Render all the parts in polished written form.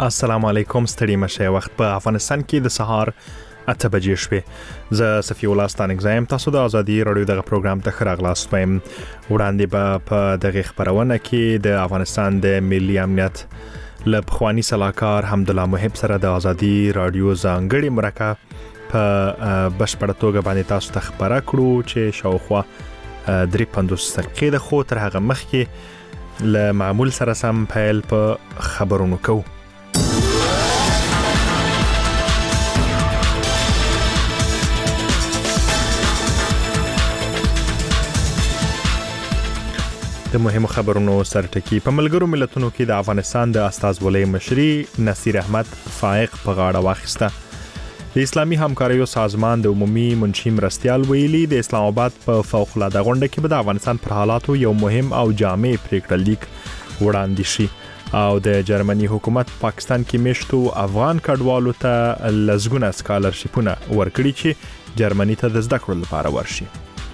السلام علیکم. ستړي مشه. وخت په افغانستان کې د سهار 8 بجې شوې. زه صفی الله ستانک زایم. تاسو د ازادي رادیو دغه پروګرام ته خراغلاست وایم. وړاندې به په دغه خبرونه کې د افغانستان د ملي امنیت له پخوانی سلاکار حمدالله محب سره د ازادي رادیو ځانګړي مرکه په بشپړه توګه باندې تاسو ته خبره کړو چې شاوخوا 350 دقیقې د خو تر هغه مخکې له معمول سره سم پیل په خبرونو کوو. د مهمو خبرونو سرټکی. په ملګرو ملتونو کې د افغانستان د استازولۍ مشري نصیر احمد فائق په غاړه واخیسته. د اسلامي همکاریو سازمان د عمومي منشي مرستیال ویلي د اسلام آباد په فوق العاده غونډه کې به د افغانستان پر حالاتو یو مهم او جامع پریکړه لیک وړاندې شي. او د جرمني حکومت پاکستان کې میشتو افغان کډوالو ته لزګونه سکالرشیپونه ورکړي چې جرمني ته د زده کړو لپاره ورشي.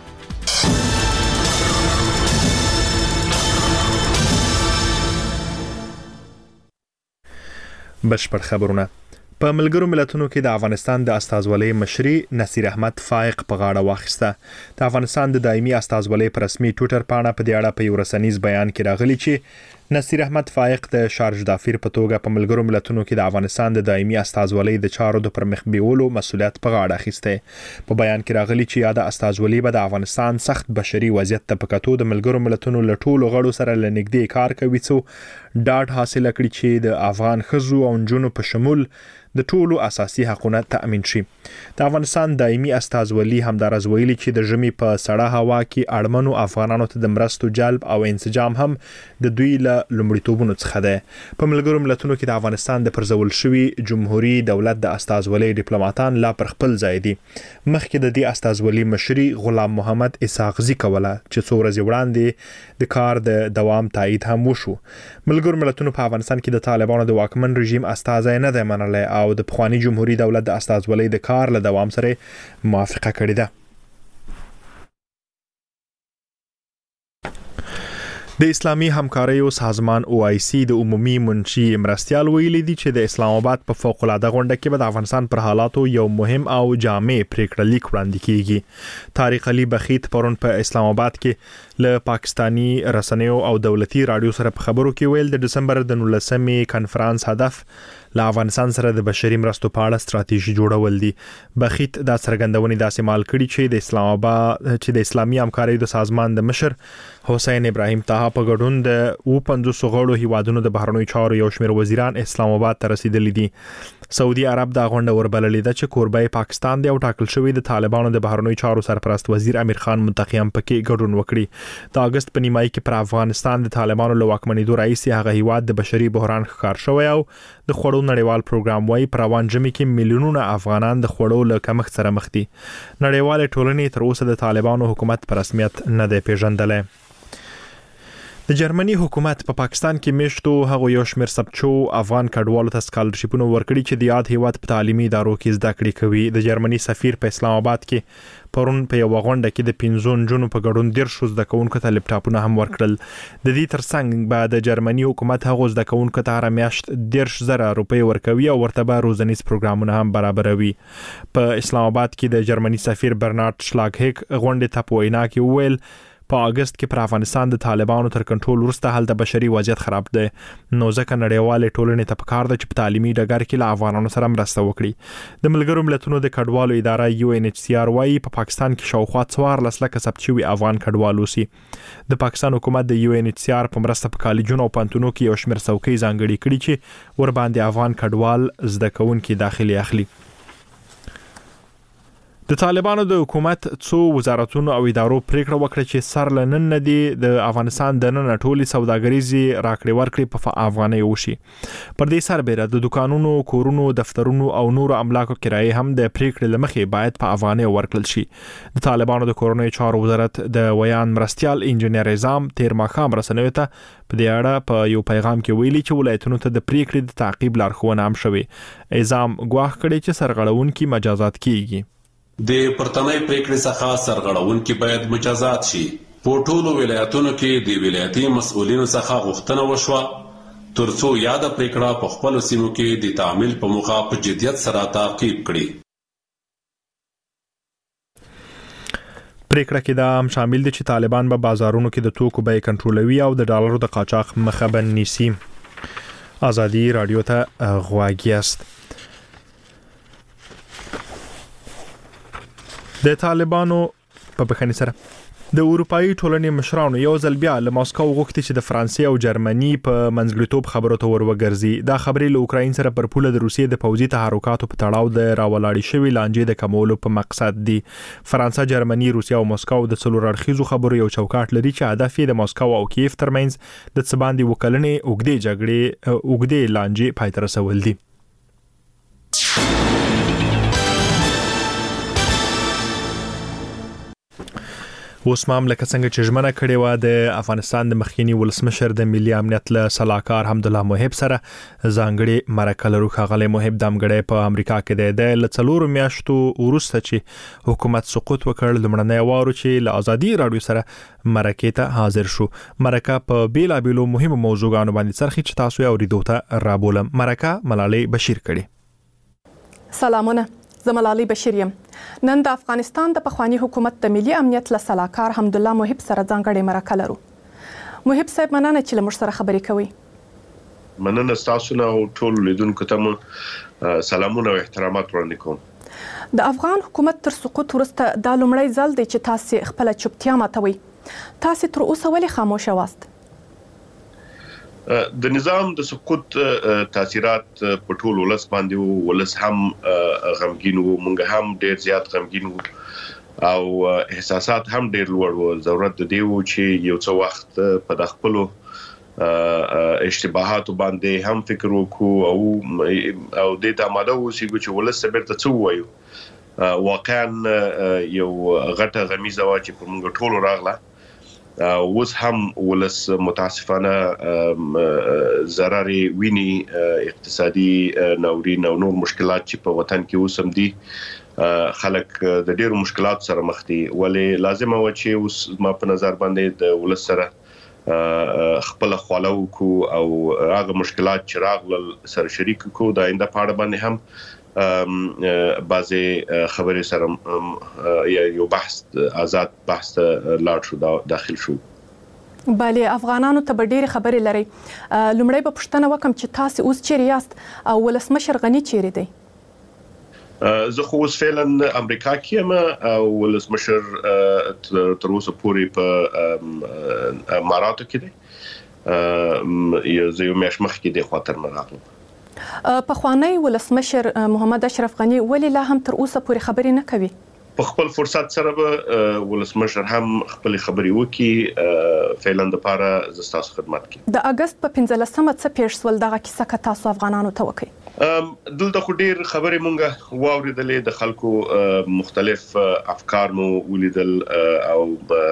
بشپړ خبرونه. په ملګرو ملتونو کې د افغانستان د استازولۍ مشري نصیر احمد فائق په غاړه واخیسته. د افغانستان د دایمي استازولۍ پر رسمي ټویټر پاڼه په دې اړه په یو رسنیز بیان کې راغلی چې نصیر احمد فائق د شارج دافیر په توګه په ملګرو ملتونو کې د افغانستان د دایمي استازولۍ د چارو د پرمخ بیولو مسولیت په غاړه اخیسته. په بیان کې راغلی چې یاد استازولۍ به د افغانستان سخت بشري وضعیت ته په کتو د ملګرو ملتونو له ټولو غړو سره لنګدې کار کوي څو ډاډ حاصل کړي چې د افغان ښځو او نجونو په شمول د ټولو اساسي حقوقو تأمین شي. د افغانستان دایمي استازولي همدارز ویلي چې د ژمي په سړه هوا کې اړمنو افغانانو ته د مرستو جلب او انسجام هم د دوی له لومړیتوبونو څخه ده. په ملګرو ملتونو کې د افغانستان د پرځول شوی جمهوریت دولت د استازولۍ ډیپلوماټان لا پر خپل ځای دي. مخکې د دې استازولي مشري غلام محمد اسحاقزي کوله چې څو ورځې وړاندې د کار د دوام تایید هم وشو. ملګرو ملتونو په افغانستان کې د طالبانو د واکمن رژیم استازی نه دی منلی او د پخوانی جمهوریت دولت د استازولۍ د کار له دوام سره موافقه کړې ده. د اسلامي همکاریو سازمان OIC د عمومي منشي مرستیال ویلي دي چې د اسلام آباد په فوق العاده غونډه کې به د افغانستان پر حالاتو یو مهم او جامع پریکړه لیک وړاندې کیږي. طارق علي بخیت پرون په اسلام آباد کې له پاکستانی رسنیو او دولتي رادیو سره په خبرو کې ویل د دسمبر د 19مې کنفرانس هدف له افغانستان سره د بشري مرستو په اړه ستراتیژي جوړول دي. بخیت دا څرګندونې داسې مال کړي چې د اسلام آباد چې د اسلامي همکاریو د سازمان د مشر حسین ابراهیم طه په ګډون د 50 غړو هیوادونو د بهرنیو چارو یو شمېر وزیران اسلام آباد ته رسیدلي دي. سعودي عرب دا غونډه وربللې ده چې کوربه پاکستان دی او ټاکل شوی د طالبانو د بهرنیو چارو سرپرست وزیر امیر خان منتقیم پکې ګډون وکړي. د اگست په نیمایي کې پر افغانستان د طالبانو له واکمنېدو رئیس هغه هیواد د بشري بحران ښکار شوی او د خوړو نړیوال پروګرام وايي پر روان جمعې کې میلیونونه افغانان د خوړو له کمښت سره مخ دي. نړیوال ټولنې تر اوسه د طالبانو حکومت په رسمیت نه دی پیژندلی. د جرمني حکومت په پاکستان کې میشتو هغه یو شمېر سبچو افغان کډوالو ته سکالرشیپونه ورکړي چې د یاد هیواد په تعلیمي ادارو کې زده کړې کوي. د جرمني سفیر په اسلام آباد کې پرون په یو غونډه کې د 15 جنونو په ګډون 10 زده کوونکو ته لپټاپونه هم ورکړل. د دې ترڅنګ به د جرمني حکومت هغه زده کوونکو ته هر میاشت 10,000 روپۍ ورکوي او ورته به روزنیز پروګرامونه هم برابروي. په اسلام آباد کې د جرمني سفیر برنارد شلاګهیک غونډه ته په وینا کې وویل په اگست کې پر افغانستان د طالبانو تر کنټرول وروسته هلته بشري وضعیت خراب دی. نو ځکه نړیوال ټولنې ته پکار ده چې په تعلیمي ډګر کې له افغانانو سره مرسته وکړي. د ملګرو ملتونو د کډوالو اداره UNHCR وايي په پاکستان کې شاوخوا 14 لکه ثبت شوي افغان کډوال اوسي. د پاکستان حکومت د UNHCR په مرسته په کالجونو او پانتونو کې یو شمېر څوکۍ ځانګړي کړي چې ور باندې افغان کډوال زده کوونکي داخلي اخلي. د طالبانو د حکومت څو وزارتونو او ادارو پریکړه وکړه چې سر لنن ندي د افغانستان د نن ټولي سوداګریزي راکړې ورکړې په افغانۍ وشي. پر دې سربېره د دکانونو، کورونو، دفترونو او نورو املاکو کرایه هم د پریکړې لمخې باید په افغانۍ ورکړل شي. د طالبانو د کورنیو چارو وزارت د ویان مرستیال انجنیر اعظام تیر ماښام رسنیو ته په دې اړه په یو پیغام کې ویلي چې ولایتونو ته د پریکړې د تعقیب لارښوونه هم شوې. اعظام ګواښ کړی چې سرغړونکي مجازات کیږي. د پرتنۍ پریکړې څخه سرغړونکي باید مجازات شي. په ټولو ولایتونو کې د ولایتي مسؤلینو څخه غوښتنه وشوه ترڅو یاده پریکړه په خپلو سیمو کې د تعمیل په موخه په جدیت سره تعقیب کړي. پریکړه کې دا هم شامل دي چې طالبان به بازارونو کې د توکو بیې کنټرولوي او د ډالرو د قاچاق مخه به نیسي. ازادي رادیو ته غوږ یاست. د طالبانو په بخښنې سره د اروپאי ټولنې مشرانو یو ځل بیا له ماسکو غوښتي چې د فرانسې او جرمني په منځګړیتوب خبرو ته وګرځي. دا خبرې له اوکراین سره پر پوله د روسیې د پوځي تحرکاتو په تړاو د راولاړې شوې لانجې د کمولو په مقصد دي. فرانسه، جرمني، روسیه او ماسکو د څلور اړخیزو خبرو یو چوکاټ لري چې هدف یې د ماسکو او کیف ترمنځ د څه باندې وکړنې اوږدې لانجې پای ته رسول دي. اوس مام لکه څنګه چې ژمنه کړې و د افغانستان د مخکینی ولسمشر د ملي امنیت له سلاکار حمدالله محب سره ځانګړي مرکه لرو. ښاغلی محب د امګړې په امریکا کې د ل څلورو میاشتو وروسته چې حکومت سقوط وکړ لمړنۍ وارو چې له ازادي رادیو سره مرکه ته حاضر شو. مرکه په بیلابیلو مهمو موضوعاتو باندې څرخي چې تاسو یې اوریدو ته رابولم. مرکه ملالۍ بشیر کړي. سلامونه، زه ملالۍ بشیر یم. نن د افغانستان د پخوانی حکومت د ملي امنیت له سلاکار حمدالله محب سره ځانګړې مرکه لرو. محب صاحب، مننه چې له موږ سره خبرې کوي. مننه تاسو نه او ټول لیدونکو ته سلامونه او احترامات وړاندې کوم. د افغان حکومت تر سقوط وروسته دا لومړی ځل دی چې تاسو خپل چوپتیا ماتوي. تاسو تر اوسه ولې خاموشه واست؟ د نظام د سقوط تاثیرات په ټول ولس باندې ولس هم غمګین وو، مونږ هم ډیر زیات غمګین وو او احساسات هم ډیر لوړ وو. ضرورت دی چې یو څه وخت په خپل اشتباهات باندې هم فکر وکړو او د تماده وسیګو چې ولس بیرته څه وایو. واقعا یو غټه غمیزه وا چې په مونږ ټول راغله. اوس هم ولس متاسفانه ضرر ویني، اقتصادي ناورین او نور مشکلات چې په وطن کې اوس هم دي. خلک د ډیرو مشکلات سره مخ دي، ولې لازم و چې اوس ما په نظر باندې د ولس سره خپل خواله وکړو او هغه مشکلات چې راغلل سره شریک کو د آینده په اړه باندې هم بعضی خبرې سره یو بحث آزاد بحث لاړ شو، داخل شو. بله، افغانانو ته به ډېرې خبرې لري. لومړی به پوښتنه وکم چې تاسو اوس چیرې یاست او ولسمشر غني چیرې دی؟ زه خو اوس فعلا امریکا کې یم او ولسمشر تر اوسه پورې په اماراتو کې دی. یو میاشت مخکې د خاطر نه راغلم. پخوانی ولسمشر محمد اشرف غني ولې لا هم تر اوسه پورې خبرې نه کوي؟ په خپل فرصت سره به ولسمشر هم خپل خبرې وکړي. فعلا د پاره ز تاسو خدمت کوي. د اگست په 15مه څه پیښ سول دغه کیسه که تاسو افغانانو ته وکړي؟ دلته خو ډیر خبرې مونږه واوریدلې، د خلکو مختلف افکار مو ولیدل او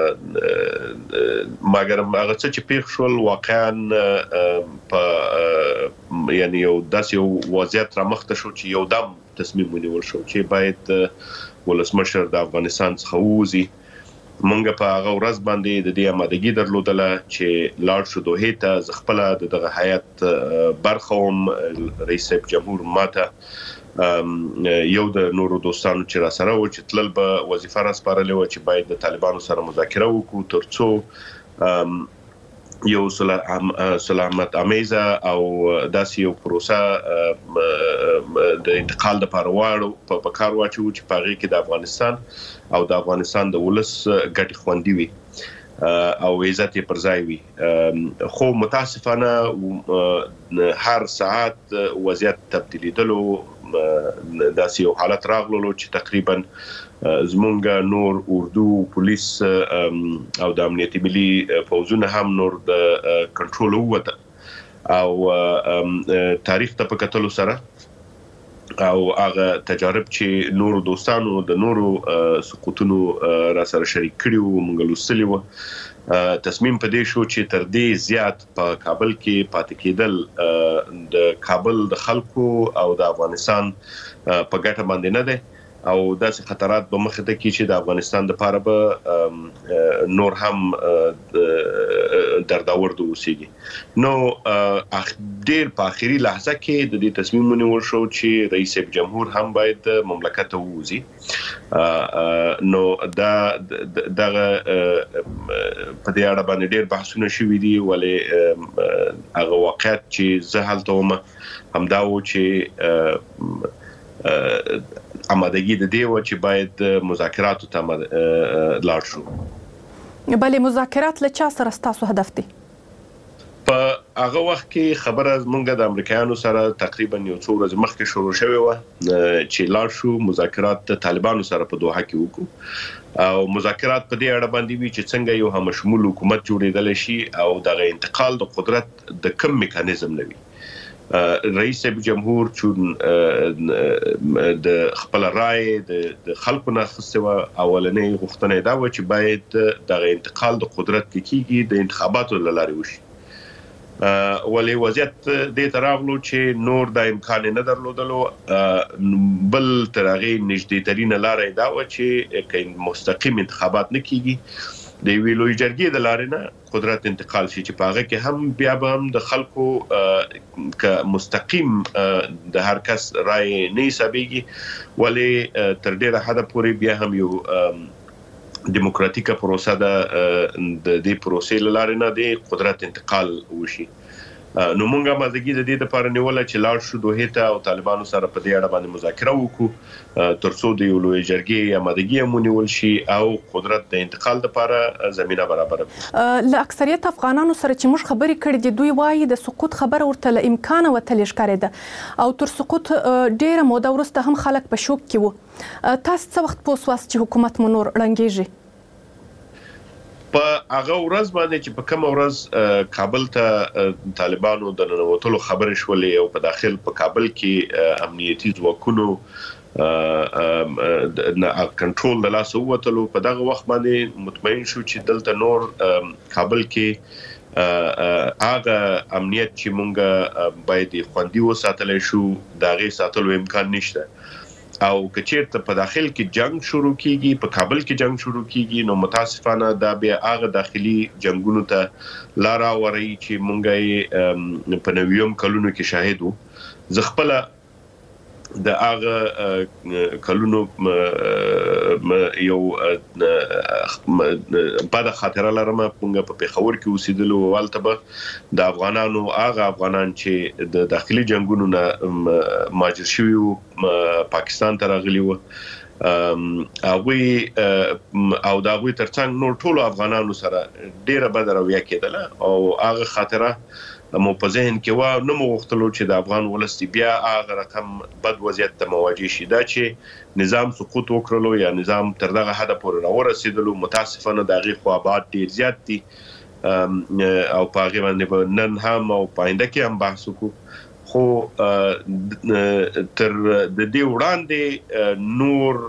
مګر هغه څه چې پیښ شول واقعا په یعنی یو داسې وضعیت را مخته شو چې یو دم تصمیم ونیول شو چې باید ولسمشر د افغانستان څخه ووځي. مونږ په هغه ورځ باندې د دې آمادګي درلودله چې لاړ شو دوه ته خپل دغه حیات برخوم. رئیس جمهور ماته یو د نورو دوستانو چې را سره و چې تلل به وظیفه را سپارلې و چې باید د طالبانو سره مذاکره وکړو ترڅو یو سلامت امیزه او داسې یو پروسه د انتقال لپاره واړو په کار واچو چې په هغه کې د افغانستان او د افغانستان د ولس ګټې خوندي وي او عزت پر ځای وي. خو متاسفانه هر ساعت وضعیت تبدیلیدلو، داسې یو حالت راغلو چې تقریبا زمونږ نور اردو پولیس او د امنیتي ملي فوجونه هم نور د کنټرول وته او تاریخ ته په کتلو سره او هغه تجارب چې نور دوستانو د نورو سقوطونو را سره شریک کړي مونږ لوستلی و، تصمیم پدې شو چې تر دې زیات په کابل کې پاتې کېدل د کابل د خلکو او د افغانستان په ګټه باندې نه دی او داسې خطرات به مخه ته کې چې د افغانستان لپاره به نور هم درداور د اوسېږي. نو ډېر په اخري لحظه کې د دې تصمیم ونیول شو چې رئیس جمهور هم باید مملکت ته ووځي. نو دا دغه په دې اړه باندې ډېر بحثونه شوي دي، ولې هغه واقعیت چې زه هلته وم همدا و چې آمادګي د دې و چې باید مذاکراتو ته لاړ شو. بلې مذاکرات له چا سره ستاسو هدف دی؟ په هغه وخت کې خبره زمونږ د امریکایانو سره تقریبا یو څو ورځې مخکې شروع شوې و چې لاړ شو مذاکرات د طالبانو سره په دوحه کې وکړو، او مذاکرات په دې اړه باندې وی چې څنګه یو همشمول حکومت جوړېدل شي او دغه انتقال د قدرت د کم میکانیزم لوي. رئیس جمهور چون د خپل رائے د خلکو نه خصوصا اولنې غوښتنه دا و چې باید د انتقال د قدرت کیږي د انتخاباتو لارې وشي، ولې وضعیت د تراغلو چې نور د امکان نه درلودلو. بل ترغه نږدې ترين لارې دا و چې مستقیم انتخابات نه کیږي، د ویلوی جرګې د لارې نه قدرت انتقال شي چې پاغه کې هم بیا به هم د خلکو ک مستقیم د هر کس رائے نه حسابيږي، ولې تر ډیره حد پورې بیا هم یو دیموکراتیکه پروسه د دې پروسې لارې نه د قدرت انتقال وشي. نو مونږه مازګي د دې لپاره نیول چې لاړ شو دوه ته او طالبانو سره په دې اړه باندې مذاکره وکړو ترڅو د یو لوی جرګې آمادګي مونیول شي او قدرت د انتقال لپاره زمينه برابر کړي. ل اکثریت افغانانو سره چې موږ خبرې کړې دي دوی وایي د سقوط خبره ورته له امکان وتل ښکارېده او تر سقوط ډیره موده وروسته هم خلک په شوک کې وو. تاسو څه وخت پوسواس چې حکومت منور ړنګېږي؟ په هغه ورځ باندې چې په کوم ورځ کابل ته طالبانو د ننوتلو خبرې شولې او په داخل په کابل کې امنیتي ځواکونو کنټرول د لاس ووتلو، په دغه وخت باندې مطمئن شو چې دلته نور کابل کې هغه امنیت چې مونږ باید خوندي وساتل شو دغه ساتلو امکان نشته، او کچېرته په داخل کې جنگ شروع کیږي، په کابل کې جنگ شروع کیږي، نو متاسفانه دا بیا هغه داخلي جنگونو ته لار اوري چې مونږ په نویم کلونو کې شاهد وو. زه خپل د هغه کلونو یو بعد خاطره لرم مونږ په پیښور کې اوسېدلو ولته به د افغانانو هغه افغانان چې د داخلي جنگونو نه ماجر شوي وو پاکستان ته راغلي وو او دا غوي ترڅنګ نور ټول افغانانو سره ډیره بد رویه کېدله او هغه خاطره مو په ذهن کې و نو مغختلو چې د افغان ولستي بیا هغه رقم بد وضعیت ته مواجه شي، دا چې نظام سقوط وکړلو یا نظام تر دغه حد پورې راورسېدلو. متاسفانه دغه خو آباد ډیر زیات دي او په هغه باندې نن هم او پاینده کې هم بحث وکړو، خو تر د دې وړاندې نور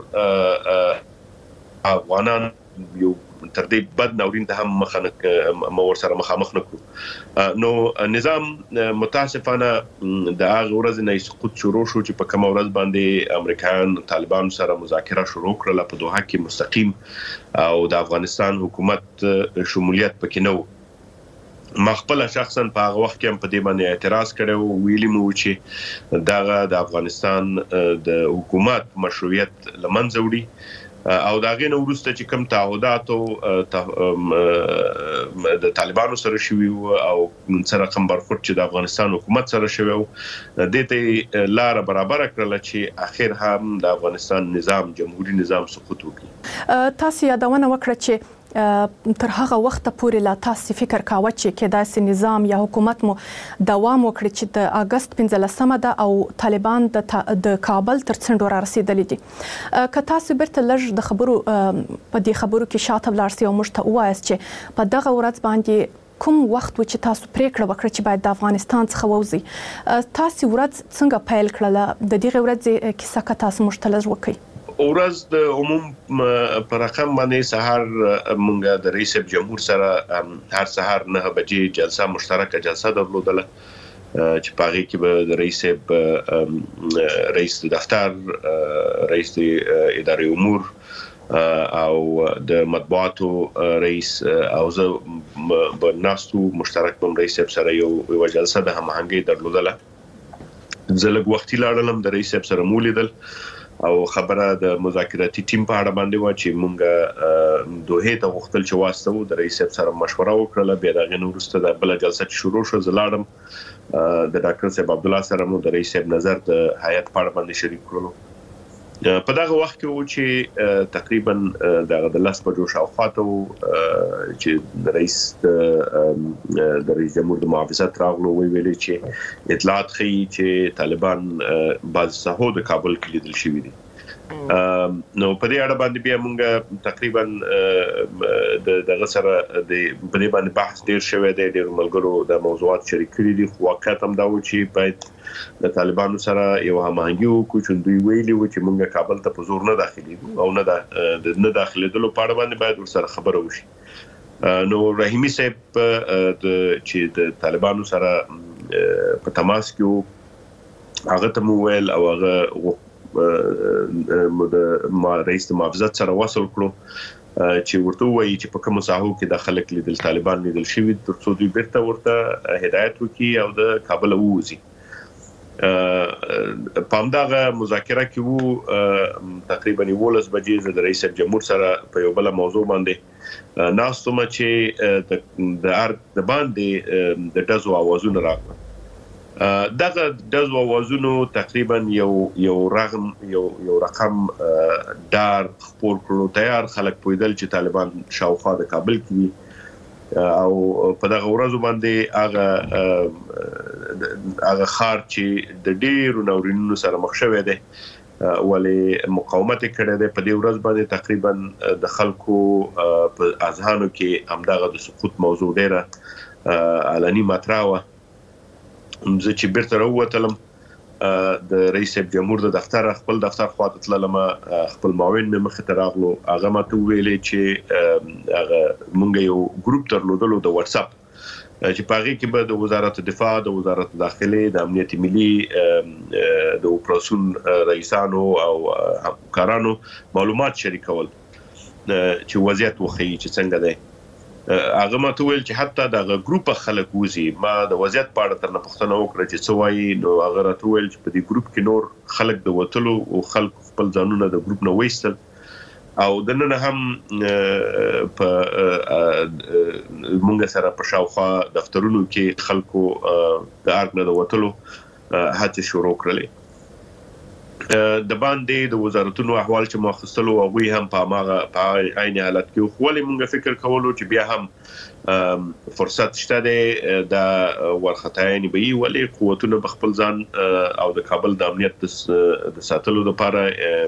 افغانان یو تر دې بد ناورین ته هم مور سره مخامخ نکړو. نو نظام متاسفانه د هغه ورځ نه سقوط شروع شو چې په کوم ورځ باندې امریکایان طالبان سره مذاکره شروع کړل په دوحه کې مستقیم او د افغانستان حکومت شمولیت پکې نه و. ما خپل شخصا په هغه وخت کې هم په دې باندې اعتراض کړو، ویلي مو چې دغه د افغانستان د حکومت مشروعیت لمنځه وړي او داغه نو وروسته چې کوم تعهدات د طالبانو سره شوي او سره کوم برخورد چې د افغانستان حکومت سره شوي د دې لار برابر کړل چې اخر هم د افغانستان نظام جمهوریت نظام سقوط وکړي. تاسو یادونه وکړه چې تر هغه وخت پورې لا تاسو فکر کاوه چې کداسې نظام یا حکومت مو دوام وکړي چې د اگست 15مه ده او طالبان د کابل تر څنډو را رسیدلي دي. که تاسو بیرته لږ د خبرو په دې خبرو کې شاته ولاړ سئ او موږ ته ووایاست چې په دغه ورځ باندې کوم وخت و چې تاسو پریکړه وکړه چې باید د افغانستان څخه ووځي، تاسو ورځ څنګه پیل کړله؟ د دغه ورځې کیسه که تاسو موږ ته لږ وکړئ. ورځ د عموم پر رقم باندې سحر مونږه د رئیس جمهور سره هر سحر 9 بجې جلسه مشترکه جلسه درلودله چې پاره کې به د رئیس دفتر، رئیس ادارې امور او د مطبوعاتو رئیس او زه بناستو مشترک بم رئیس سره یو جلسه د هماهنګي درلودله. زه لږ وختي لاړم د رئیس سره مولیدل او خبره د مذاکراتي ټیم په اړه باندې و چې مونږ دوه ته وختل چې واسطو د رئیس سره مشوره وکړه. بیا دغه وروسته د بل جلسه شروع شو. زلاړم د ډاکټر صاحب عبد الله سره مو د رئیس نظر د هیئت په اړه باندې شریک کړو. په دغه وخت کې و چې تقریبا د لاس په جوش او خاطو چې د رئیس جمهور د محافظت راغلو ویلي چې اطلاعات ښیي چې طالبان بعض ساحو د کابل کې لیدل شوي دي. نو په دې اړه باندې بیا موږ تقریبا دغه سره د په دې باندې بحث ډیر شوی دی. ډیر ملګرو د موضوعات شریک کړي دي. خو واقعیت هم دا و چې باید د طالبانو سره یو هماهنګي وکړو چې دوی ویلي و چې موږ کابل ته په زور نه داخليږو او نه داخليدلو په اړه باندې باید ورسره خبره وشي. نو رحیمي صاحب چې د طالبانو سره په تماس کې هغه ته ویل او هغه ما رئیس محافظت سره وصل کړو چې ورته وایي چې په کوم ساحو کې د خلک لیدل طالبان لیدل شوی ترڅو دوی بیرته ورته هدایت وکړي او د کابل ووځي. پامداغه مذاکره کې وو تقریبا 11 بجې د رئیس جمهور سره په یو بل موضوع باندې ناستم چې د ارګ د باندې د دزو اوازونه راغله. دغه دزو اوازونو تقریبا یو رقم دار خپل کړو. تیار خلک پویدل چې طالبان شاوخوا د کابل کې او په دغه ورځ باندې هغه خار چې د ډیرو ناورینونو سره مخ شوی دی ولی مقاومت کړی دی. په دې ورځ باندې تقریبا د خلکو په اذهانو کې همدغه د سقوط موضوع ډیره علني مطرح وه. زه چې بیرته راووتلم د رئیس جمهور د دفتر خپل دفتر خواته تللم. خپل معاون مې مخې ته راغلو. هغه ماته ویلي چې هغه مونږ یو ګروپ درلودلو د واتس اپ چې په هغه کې به د وزارت دفاع، د وزارت داخلي، د امنیت ملي، د اپراسیون رئیسانو او همکارانو معلومات شریکول چې وضعیت وخی چې څنګه دی. هغه ماته ویل چې حتی دغه ګروپ خلک وزي. ما د وضعیت په اړه ترنه پوښتنه وکړه چې څه وایي. نو هغه راته ویل چې په دې ګروپ کې نور خلک د وتلو او خلک خپل ځانونه د ګروپ نه وېستل او د نن هم په مونږ سره په شاوخوا دفترونو کې خلکو د ارګ نه د وتلو هڅې شروع کړلې. د باندې د وزارتونو احوال چې مخصصلو او وی هم په عین حالت کې خو ولې مونږ فکر کولو چې بیا هم فرصت شته دی د ورختاینې به وی قوتونه بخپل ځان او د کابل د امنیت د ساتلو لپاره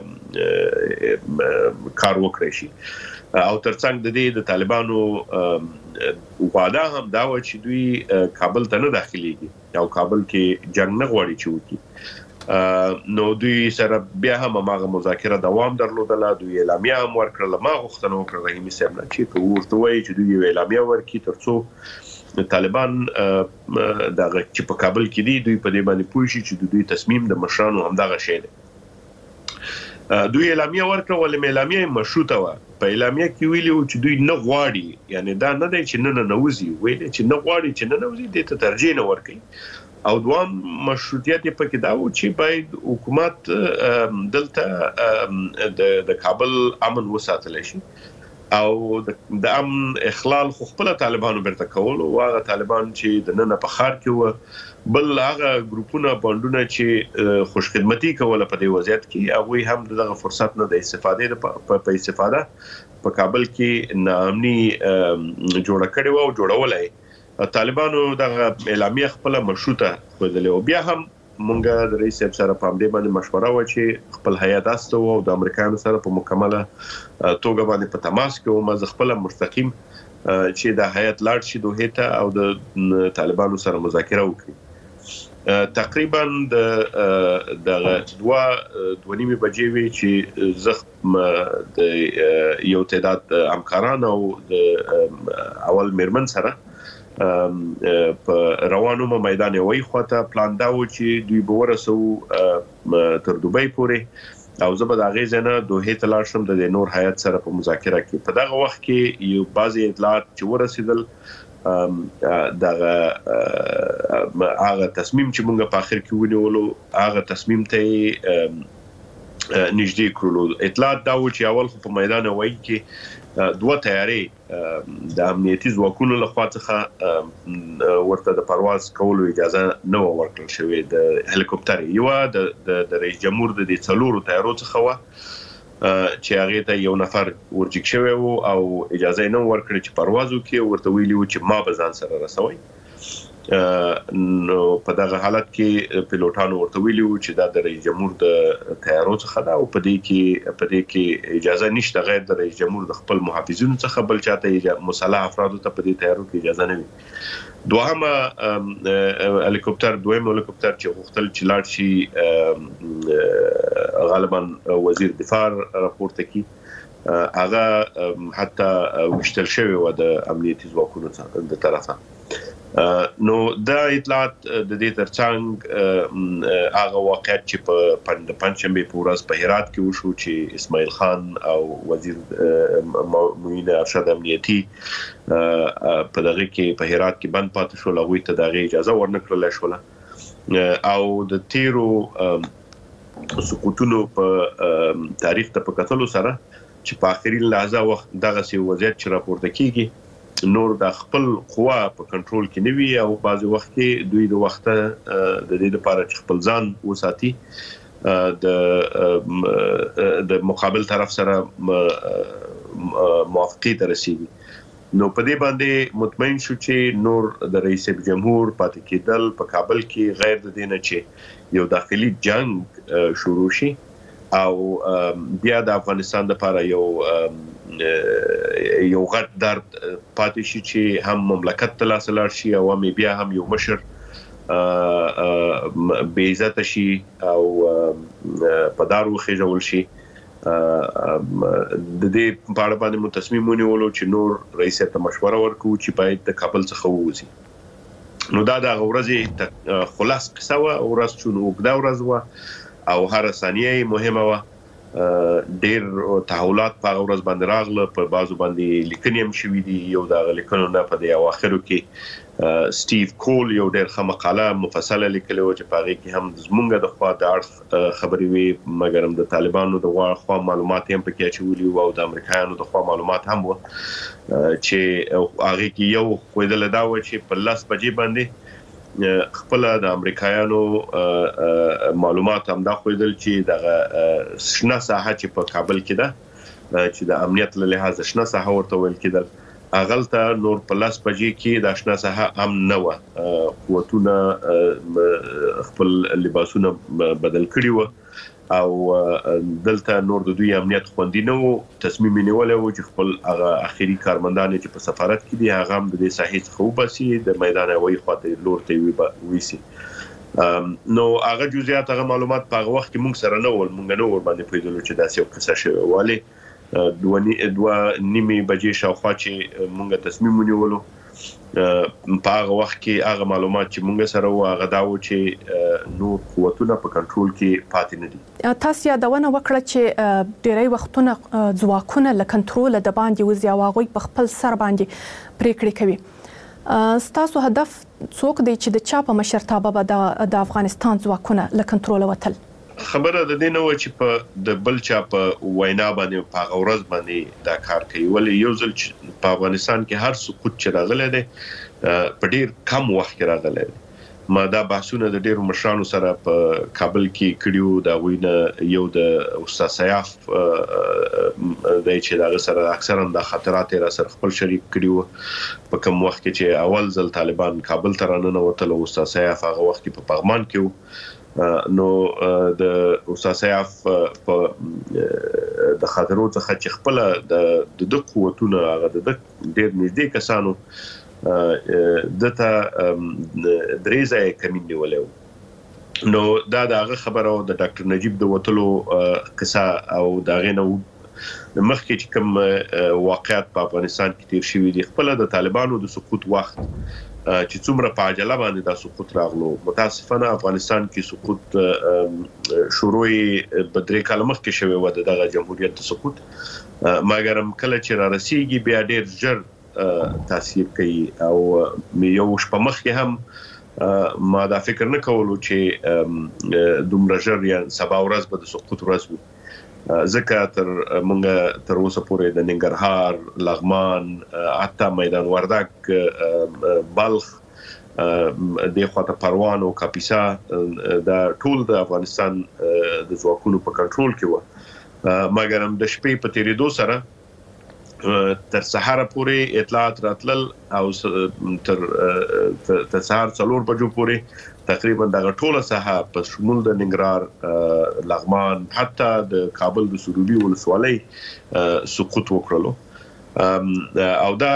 کار وکړي شي. او ترڅنګ د دې د طالبانو وعده هم دا و چې دوی کابل ته نه داخليږي او کابل کې جنگ نه غواړي چې وکړي. نو دوی سره بیا هم هغه مذاکره دوام درلودله. دوی اعلامیه هم ورکړله. ما غوښتنه وکړه رحیمي صاحب نه چې ورته وایي چې دوی اعلامیه ورکړي ترڅو طالبان دغه چې په کابل کې دي دوی په دې باندې پوه شي چې دوی تصمیم د مشرانو همدغه شی دی. دوی اعلامیه ورکړه ولې اعلامیه مشروطه وه. په اعلامیه کې ویلي و چې دوی نه غواړي، یعنی دا نه دی چې نه نوځي، ویلي چې نه غواړي چې نه نوځي دې ته ترجیح نه ورکړي. او دوام مشروطیت په کې دا و چې باید حکومت دلته د کابل امن وساتل شي او د امن اخلال خو خپل طالبانو برته کول او هغه طالبان چې د نن په خار کې و بل هغه ګروپونه باندونه چې خوشخدمتي کوله په دې وضعیت کې هغه هم دغه فرصت نه د استفاده په کابل کې ناامني جوړ کړي او جوړولای. طالبانو دغه اعلامیه خپل مشروطه خوځلې او بیا هم مونږه د رئیس سره په دې باندې مشوره و چې خپل هیئت استو او د امریکایانو سره په مکمله توګه باندې په تماس کې او مزه خپل مستقیم چې د هیئت لاړ شي دوه ته او د طالبانو سره مذاکره وکړي. تقریبا د دوه بجې وی چې زخم د یو تعداد همکاران او د اول میرمن سره په روانو میدان وای خواته پلان دا و چې دوی به ورسو تر دوبۍ پورې او زه به د هغې نه دوحې ته لاړ شم د نور هیات سره په مذاکره کې. په دغه وخت کې یو بعضی اطلاعات چې ورسېدل دغه هغه تصمیم چې موږ په اخر کې ونیولو هغه تصمیم ته نږدې کړلو. اطلاعات دا و چې اول خو په میدان هوایي کې دوه تیارې د امنیتي ځواکونو لخوا څخه ورته د پرواز کولو اجازه نه ورکړل شوې. د هلیکوپټر یو د رئیس جمهور د 4 تیارو څخه و چې هغه ته یو نفر ورجګ شوی وو او اجازه نه ورکړي چې پرواز وکړي. ورته ویلي و چې ما به ځان سره رسوي. نو په دغه حالت کې پیلوټانو ورته ویلي و چې دا د رئیس جمهور د تیارو څخه دا او په دې کې اجازه نشته غیر د رئیس جمهور د خپل محافظینو څخه بل چاته مسلح افرادو ته په دې تیارو کې اجازه نه وي. دویم هلیکوپټر چې غوښتل چې لاړ شي غالبا وزیر دفاع راپورته کی هغه حتی وشتل شوی و د امنیتي ځواکونو د طرفه. نو دا اطلاعات د دې ترڅنګ هغه واقعیت چې په پنځشنبه په ورځ په هرات کې وشو چې اسماعیل خان او وزیر معین ارشد امنیتي په دغه کې په هرات کې بند پاتې شو. هغوی ته دغه اجازه ورنکړل شوه او د تیرو سقوطونو په تاریخ ته په کتلو سره چې په اخري لحظه وخت دغه سی وضعیت چې راپورته کیږي نور د خپل قوا په کنټرول کې نه وي او بعضي وخت کې دوی د وخت د دې لپاره چې خپل ځان وساتي د مقابل طرف سره موافقه ته رسیدي. نو په دې باندې مطمئن شو چې نور د رئیس جمهور پاتې کېدل په کابل کې غیر د دینه چې یو داخلي جنگ شروع شي او بیا د افغانستان لپاره یو غټ درد پاتې شي چې هم مملکت ته لاس لاړ شي او هم بیا هم یو مشر بې عزت شي او په دارو خېژول شي. د دې په اړه باندې مو تصمیم ونیولو چې نور رئیس ته مشوره ورکړو چې باید د کابل څخه ووځي. نو دا د ورځې خلاص قصه و. ورځ چې اوږده ورځ و او هر ثانیه مهمه و. ډېر تحولات په ورځ باندې راغله. په بازو باندې لیکنې هم شوې دي. یو د لیکنو نه په دې اواخرو کې سټیو کول یو ډېر ښه مقاله مفصله لیکلې و چې په هغه کې هم زمونږ د خوا د اړخ خبرې وي مګر هم د طالبانو د خوا معلومات هم پکې اچولي او د امریکایانو د خوا معلومات هم و چې هغه کې یو خویدل دا و چې په 10 بجې باندې خپل د امریکایانو معلومات هم دا خویدل چې د شنه ساحه چې په کابل کې ده چې د امنیت له لحاظ شنه ساحه ورته ویل کېدل اغلته نور په 10 بجې کې د شنه ساحه هم نه و. قوتونه خپل لباسونه بدل کړي و او دلته نور د دوی امنیت خوندي نه وو. تصمیم نیولې و چې خپل هغه اخیری کارمندان چې په سفارت کې دي هغه هم د دې ساحې څخه وباسي د میدان هوایي خواته لور ته ویسي. نو هغه جزئیات هغه معلومات په هغه وخت کې موږ سره نه ول. موږ نه ور باندې پوهېدلو چې داسې یو قصه شوې والي. دوه نیمې بجې شاوخوا چې موږ تصمیم ونیولو په هغه وخت کې هغه معلومات چې موږ سره و هغه دا و چې نور قوتونه په کنټرول کې پاتې نه دي. تاسو یادونه وکړه چې ډېری وختونه ځواکونه له کنټرول د باندې وځي او هغوی په خپل سر باندې پریکړې کوي. ستاسو هدف څوک دی چې د چا په مشرتابه به د افغانستان ځواکونه له کنټرول وتل؟ خبره د دې نه و چې په د بل چا په وینا باندې په غورز باندې دا کار کوي. ولې یو ځل په افغانستان کې هر سقوط چې راغلی دی په ډیر کم وخت کې راغلی دی. ما دا بحثونه د ډیرو مشرانو سره په کابل کې کړیو. دا وینه یو د استاد سیاف د چې دا سره اکثرا د خاطرات را سره خپل شریک کړیو په کوم وخت کې چې اول ځل طالبان کابل ته راننه وتل. استاد سیاف هغه وخت په پغمان کې نو د استاد سیاف په د خاطرو څخه چې خپل د قوتونه هغه د ډېر نږدې کسانو دته درېزه کمین نیولې. نو دا دغه خبره د ډاکټر نجیب د وټلو قصه او دغه نو مخکې چې کوم واقعیت په افغانستان کې تیر شوی دی خپل د طالبانو د سقوط وخت چې څومره په عجله باندې دا سقوط راغلو. متاسفانه افغانستان کې سقوط شروع بدرې کال مخکې شوی و دغه جمهوریت د سقوط، مګر کله چې را رسیږي بیا ډېر ژر تاثیر کوي. او یو شپه مخکې هم ما دا فکر نه کولو چې دومره ژر یا سبا ورځ به د سقوط ورځ وي، ځکه مونږ تر اوسه پورې د ننګرهار، لغمان، حتی میدان وردګ، بلخ، د خواته پروان او کاپیسا دا ټول د افغانستان د ځواکونو په کنټرول کې و، مګر هم د شپې په تیریدو سره تر سهار پورې اطلاعات راتلل او تر سهار 4 بجو پورې تقریبا دغه ټوله ساحه په شمول د ننګرهار، لغمان، حتی د کابل د سروبي ولسوالۍ سقوط وکړلو. او دا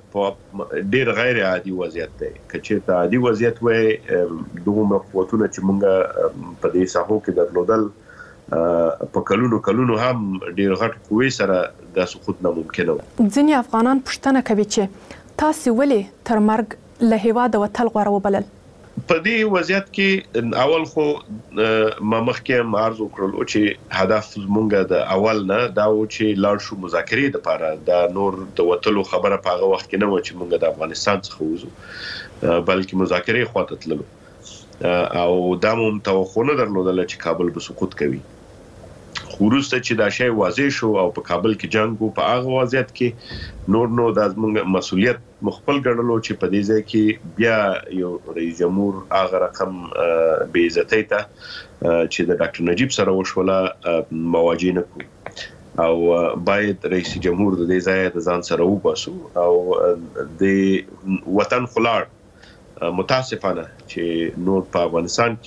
ډېر غیر عادي وضعیت دی. که چېرته عادي وضعیت وای دومره قوتونه چې موږ په دې ساحو کې درلودل په کلونو هم ډېر غټ قوې سره دا سقوط ناممکنه و. ځینې افغانان پوښتنه کوي چې تاسو ولې تر مرګ له هېواده وتل غوره وبلل؟ په دې وضعیت کې اول خو ما مخکې هم عرض وکړلو چې هدف مونږ د اول نه دا و چې لاړ شو مذاکرې لپاره. دا نور د وتلو خبره په هغه وخت کې نه و چې مونږ د افغانستان څخه وځو، بلکې مذاکرې خواته تللو. او دا مو توقع نه درلودله چې کابل به سقوط کوي. خو وروسته چې دا شی واضح شو او په کابل کې جنگ و، په هغه وضعیت کې نو دا زموږ مسؤلیت مخبل ګڼلو چې په دې ځای کې بیا یو رئیس جمهور هغه رقم بې عزتۍ ته چې د ډاکټر نجیب سره وشوله مواجه نه کړو، او باید رئیس جمهور د دې ځای د ځان سره وباسو او د وطن خلاړ. متاسفانه چې نور په افغانستان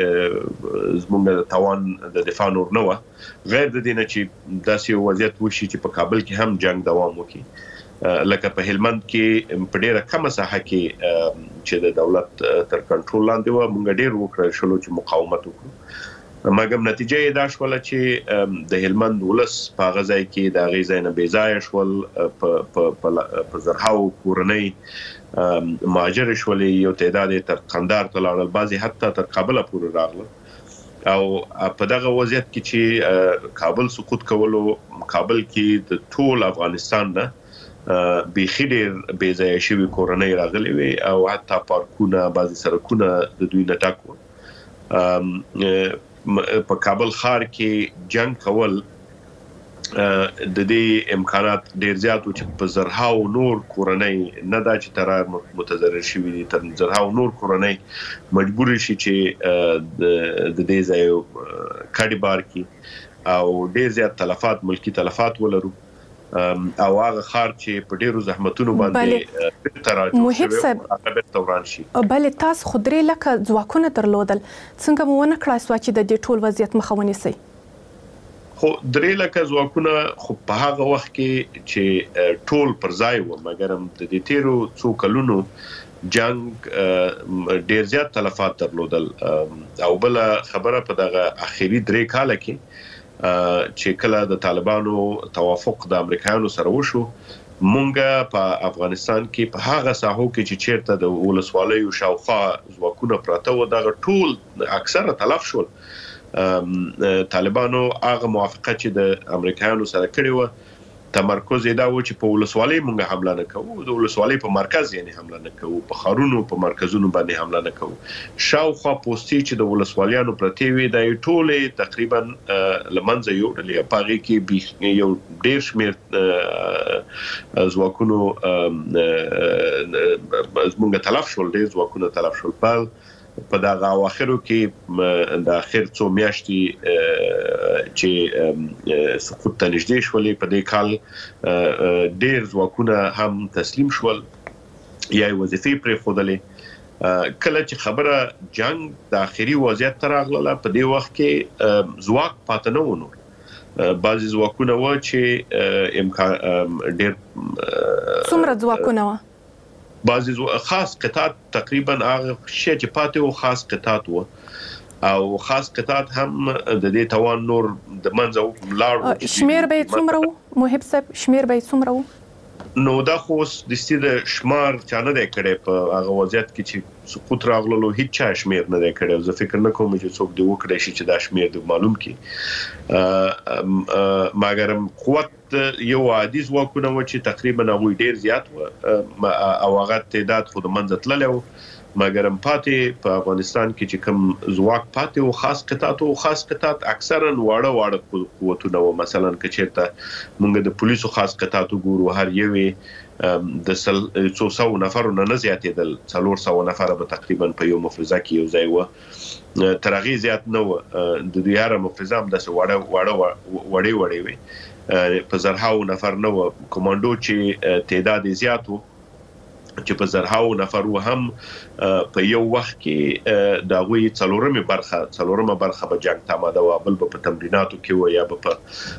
کې زموږ د توان د دفاع نور نه و، غیر د دې نه چې داسې وضعیت وشي چې په کابل کې هم جنگ دوام وکړي. لکه په هلمند کې په ډیره کمه ساحه کې چې د دولت تر کنټرول لاندې و، موږ ډیر وکړل شو چې مقاومت وکړو، مګر نتیجه یې دا شوله چې د هلمند ولس په هغه ځای کې د هغې ځای نه بې ځایه شول، په زرهاو کورنۍ مهاجر شولې، یو تعداد یې تر قندهار ته لاړل، بعضې حتی تر کابل پورې راغلل. او په دغه وضعیت کې چې کابل سقوط کولو، کابل کې د ټول افغانستان نه بیخي ډېر بې ځایه شوي کورنۍ راغلي وي، او حتی پارکونه، بعضې سړکونه د دوی نه ډک وو. په کابل ښار کې جنګ کول د دې امکانات ډېر زیات و چې په زرهاو نور کورنۍ، نه دا چې تر متضرر شوي دي، تر زرهاو نور کورنۍ مجبور شي چې د دې ځای کډې بار کړي او ډېر زیات تلفات، ملکي تلفات ولرو. او هغه ښار چې په ډېرو زحمتونو باندې محب صاحب بلې تاسو خو 3 لکه ځواکونه درلودل، څنګه مو ونه کړای سوه چې د دې ټول وضعیت مخه ونیسئ؟ خو 3 لکه ځواکونه خو په هغه وخت کې چې ټول پر ځای و، مګر هم د دې تیرو څو کلونو جنگ ډېر زیات تلفات درلودل. او بل خبره په دغه اخیری 3 کاله کې چې کله د طالبانو توافق د امریکایانو سره وشو، مونږ په افغانستان کې په هغه ساحو کې چې چیرته د ولسوالیو شاوخوا ځواکونه پراته و، دغه ټول اکثره تلف شول. طالبانو هغه موافقه چې د امریکایانو سره کړې و، تمرکز یې دا و چې په ولسوالۍ مونږ حمله نه کوو، د ولسوالۍ په مرکز یعنی حمله نه کوو، په ښارونو په مرکزونو باندې حمله نه کوو. شاوخوا پوستې چې د ولسوالیانو پرتې وې دا یې ټولې تقریبا له منځه یوړلې. په هغې کې یو ډېر شمېر ځواکونو زموږ تلف شول، ډېر ځواکونه تلف شول. په دغه اواخرو کې د اخر څو میاشتې چې سقوط ته نږدې شولې، په دې کال ډېر ځواکونه هم تسلیم شول یا یې وظیفې پرېښودلې. کله چې خبره جنگ د اخري وضعیت ته راغله، په دې وخت کې ځواک پاته نه و نور. بعضې ځواکونه و چې ډېر څومره ځواکونه وه؟ بعضې خاص قطعات تقریبا هغه شی چې پاتې و خاص قطعات و، او خاص قطعات هم د دې توان نور د منځه لاړ. شمېر به یې څومره و محب صاحب؟ شمېر به یې څومره و؟ نو دا خو د ستې شمار چا نه دی کړی په هغه وضعیت کې چې سقوط راغلو هیڅ چا شمیر نه دی کړی. زه فکر نه کوم چې څوک دی وکړي شي چې دا شمیر د معلوم کی مګرم قوت یو عادي ځواکونه و چې تقریبا هغه ډیر زیات و او هغه تعداد خود منځ تللی و مګرم پاتې په افغانستان کې چې کوم ځواک پاتې او خاص قطعات اکثرا واړه قوتونه و. مثلا که چېرته موږ د پولیسو خاص قطعات ګورو هر یوې د 200 نفرو نه زیاتېدل 400 نفر به تقریبا په یو مفرزه کې یو ځای و ترغی زیات نه و. د دوی هر مفرزه هم د وړې وي په زرهاو نفر نه و. کمانډو چې تعداد زیات و چې په زرهاو نفر هم په یو وخت کې د غوي څلورمه برخه به جنگ تماده او بل په تمریناتو کې و یا په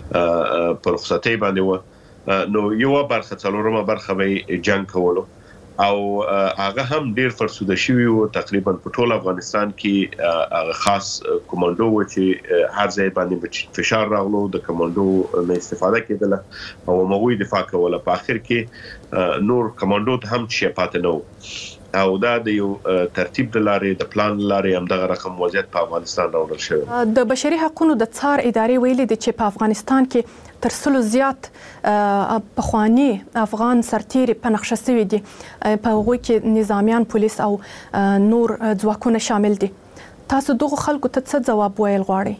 رخصتۍ باندې و. نو یو برخه څلورمه برخه به جنگ کولو او هغه هم ډیر فرسوده شوی او تقریبا په ټول افغانستان کې خاص کمانډو و چې هر ځای باندې فشار راغلو د کمانډو نه استفاده کېدله او موږ دفاع کوله. په اخر کې نور کمانډو هم چې پاتې نو او دا د یو ترتیب د لارې د پلان لارې هم دغه رقم وضعیت په افغانستان راوړل شوی. د بشري حقوقو د څار ادارې ویلي دي چې په افغانستان کې تر څلو زیات پخوانی افغان سرتیري په نقشه شوي دي په هغوی کې نظامیان پولیس او نور ځواکونه شامل دي. تاسو دغه خلکو ته څه ځواب ویل غواړئ؟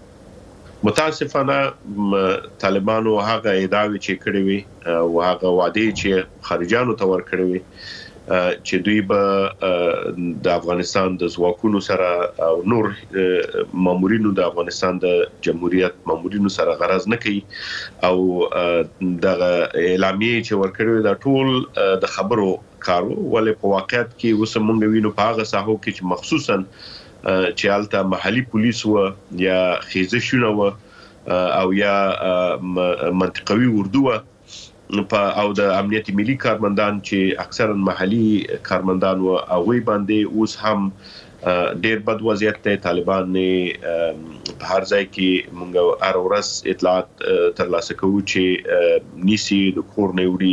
متاسفانه طالبانو هغه ادعاوې چې کړې وي او هغه وعده چې خارجانو ته ورکړې وي چې دوی به د افغانستان د ځواکونو سره او نور مامورینو د افغانستان د جمهوریت مامورینو سره غرض نه کوي او دغه اعلامیه چې ورکړي دا ټول د خبرو کارو ولې په واقعیت کې اوس موږ وینو په هغه ساحو کې چې مخصوصا چې الته محلي پولیس و یا خیزشونه و او یا منطقوي اردو او د امنیتي ملي کارمندان چې اکثرا محلي کارمندان و او وی باندې اوس هم ډیر بد وضعیت ته طالبان نه په هر ځای کې موږ هر ورځ اطلاعات ترلاسه کوو چې نیسی د کور نه وړي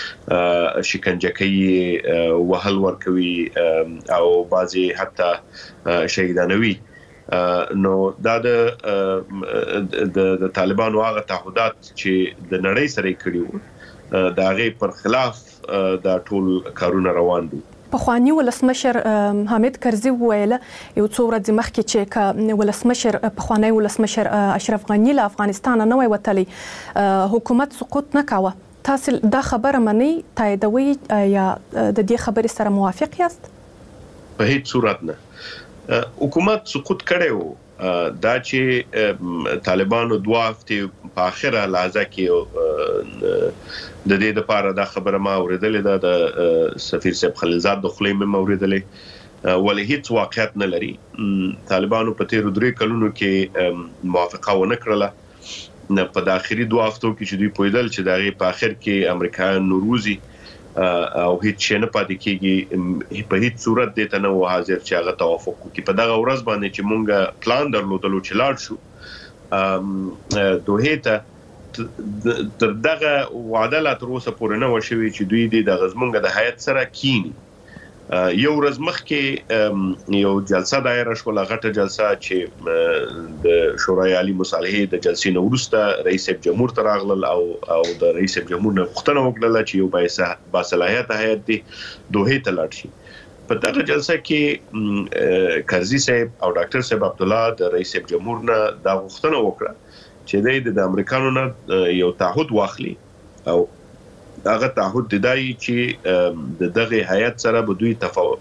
شکنجه کوي وهل ورکوي او بعضي حتی شهیدانوي. نو دا د طالبانو هغه تعهدات چې د نړۍ سره کړي وو دا غي پر خلاف دا ټول کارونه روان دي. پخوانی ولسمشر حامد کرزي ویل یو څو ورځې مخکې چې پخوانی ولسمشر اشرف غنی له افغانستان نه وتلی حکومت سقوط نه کاوه. تاسو دا خبره منئ تاییدوي یا د دې خبرې سره موافق یاست؟ په هیڅ صورت نه. حکومت سقوط کړي وو دا چې طالبانو 2 هفته په اخره لحظه کې د دې لپاره دا خبره ما اوریدلې ده د سفیر صاحب خلیلزاد د خلیمه ما اوریدلې ولې هیڅ واقعیت نه لري. طالبانو په تیر 3 کلونو کې موافقه ونه کړله په داخلي 2 هفتو کې چې دوی پویدل چې دا په اخر کې امریکایان نوروزي او هیڅ شي نه پاتې کېږي په هیڅ صورت دې ته نه و حاضر چې هغه توافق وکړي. په دغه ورځ باندې چې مونږ پلان درلودلو چې لاړ شو دوه ته تر دغه وعده لا تر اوسه پورې نه وشوي چې دوی د غزمونګ د هیئت سره کینی. یو ورځ مخکې یو جلسه دایره شوه غټه جلسه چې د شورای عالی مصالحه د جلسې نو وروسته رئیس جمهور ته راغلل او د رئیس جمهور نه پوښتنه وکړه چې یو باصلاحیت هیئت دی دوه ته لاړ شي. په دغه جلسه کې کرزي صاحب او ډاکټر صاحب عبد الله د رئیس جمهور نه دا غوښتنه وکړه چې د امریکانو نه یو تعهد واخلي او هغه تعهد دی چې دغه هیئت سره به دوی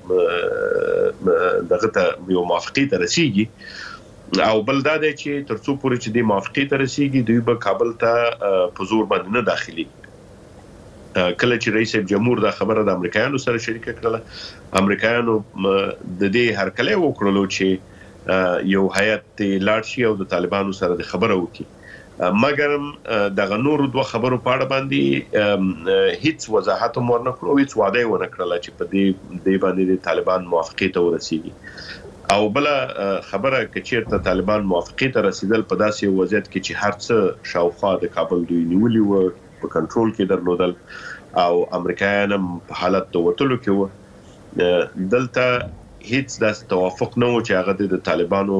دغه ته یو موافقه ته رسیږي او بل دا دی چې ترڅو پورې چې د موافقه ته رسیږي دوی به کابل ته په زور باندې نه داخلي. کله چې رئیس جمهور دا خبره د امریکایانو سره شریک کړله امریکایانو د دې هرکلی وکړلو چې یو هیئت لاړ شي او د طالبانو سره د خبره وکړي. مګر دغه نور 2 خبرو په اړه باندې هیڅ وضاحت هم ورنکړو هیڅ وعده ونه کړله چې په دې باندې د طالبان موافقه ته ورسیږي. او بل خبره کې چیرته طالبان موافقه ته رسیدل په داسې وضعیت کې چې هر څه شاوخوا د کابل دوی نیولي و په کنټرول کې درلودل او امریکایان هم په حالت د وټلو کې و. دلته هیڅ داس توافق نه و چې هغه د طالبانو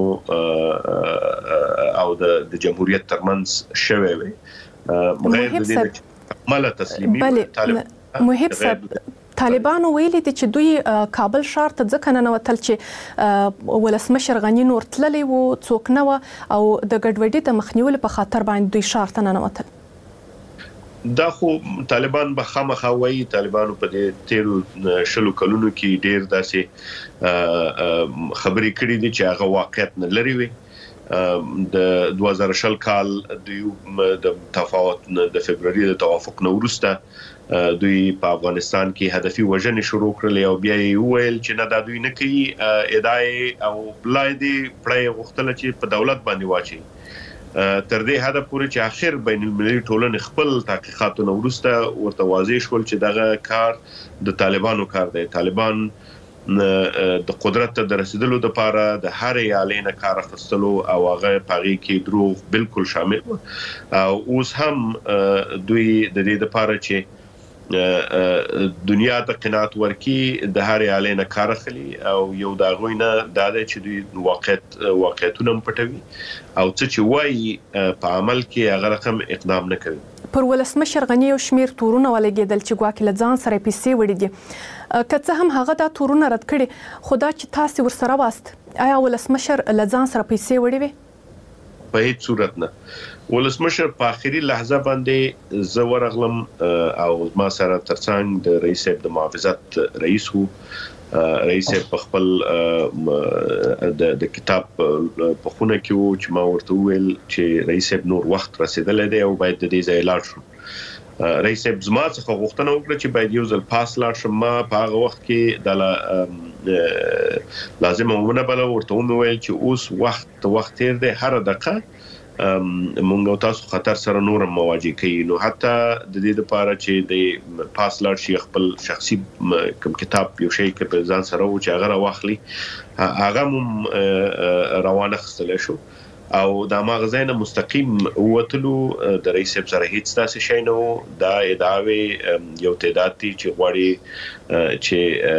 او د جمهوریت ترمنځ شوی وي بغیر د دې عمله تسلیمي. محب صاحب طالبانو ویلي دي چې دوی کابل ښار ته ځکه ننوتل چې ولسمشر غني نور تللی و څوک نه و او د ګډوډۍ د مخنیولو په خاطر باندې دوی ښار ته ننوتل. دا خو طالبان به خامخا وایي. طالبانو په دې 13 کلونو کې ډېر داسې خبرې کړې دي چې هغه واقعیت نه لري وي. د 2020 کال د تفاوت د فبرवरी د توافق نو وروسته دوی په افغانستان کې هدفي وژنې شروع کړلې او بیا یې وویل چې نه دا دوی نه کوي ادعای او بلایدي پړې غوښتل چې په دولت باندې واچي تر دې حد پورې چې اخر بین المللي ټولنې خپل تحقیقاتو وروسته ورته واضح شول چې دغه کار د طالبانو کار دی. طالبان د قدرت ته رسیدلو لپاره د هر یالینه کار اخیستلو او هغه پاغي کې دروغ بالکل شامل او اوس هم دوی د دې لپاره چې دنیا ته قناعت ورکي د هر یالینه کار اخلي او یو دا غوینه دا چې دوی واقعیتونه پټوي او څه چې وایي په عمل کې هغه رقم اقدام نه کوي. پر ولسمشر غني او شمیر تورونه ولګیدل چې ګواکې لځان سره پیسې وړي دي. کڅه هم هغه دا تورونه رد کړي خدا چې تاسو ورسره واست آیا ولسمشر لځان سره پیسې وړي وي؟ په هیڅ صورت نه. ولسمشر په اخري لحظه باندې زور غلم او ما سره ترڅنګ د رئیس د محافظت رئیس وو. رئیس په خپل د کتاب په خونه کې وو چې ما ورته ویل چې رئیس نور وخت رسیدلې دی او باید د دې ځای لاړ شو. رئیس زما څخه غوښتنه وکړه چې باید یو ځل پاس لاړ شم. ما په هغه وخت کې د لازم ومنه بل ورته ویل چې اوس وخت تیر دی هر دقیقه مونږ تاسو خطر سره نور مواجه کوي. نو حتی د دې لپاره چې د پاس لاړ شي خپل شخصي کوم کتاب یو شی کې په ځان سره و چې هغه واخلي هغه روانه خستل شو او دا مغزینه مستقیم وتلو د رئیس سره هیڅ تاسو شي نو دا ادعاوی یو تعداد چې غواړي چې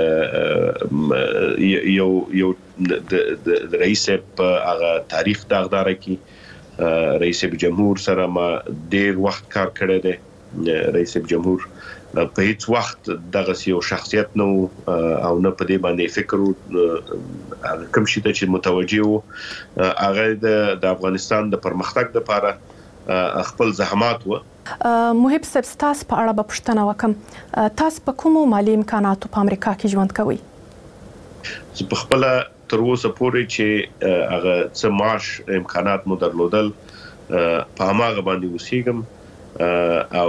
یو د رئیس په هغه تاریخ داغدار کی رئیس جمهور سره ما ډیر وخت کار کړی دی. رئیس جمهور په هیڅ وخت دغه یو شخصیت نو او نه په دې باندې فکر کوم شي چې متوجه وو هغه د افغانستان د پرمختګ لپاره خپل زحمات وو. محب صاحب تاسو په اړه پوښتنه وکم تاسو په کومو مالی امکاناتو په امریکا کې ژوند کوئ؟ زه په خپل تر اوسه پورې چې هغه څه معاش امکانات مو درلودل په هغه باندې اوسېږم او